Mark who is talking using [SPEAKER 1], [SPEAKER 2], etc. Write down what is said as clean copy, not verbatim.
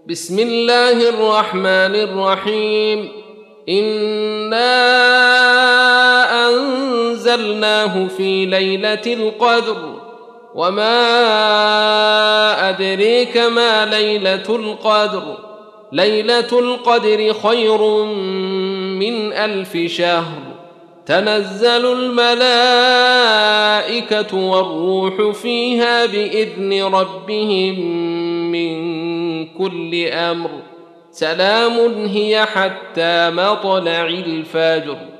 [SPEAKER 1] بسم الله الرحمن الرحيم. إنا أنزلناه في ليلة القدر وما أدريك ما ليلة القدر. ليلة القدر خير من 1000 شهر. تنزل الملائكة والروح فيها بإذن ربهم من كل أمر. سلام هي حتى مطلع الفجر.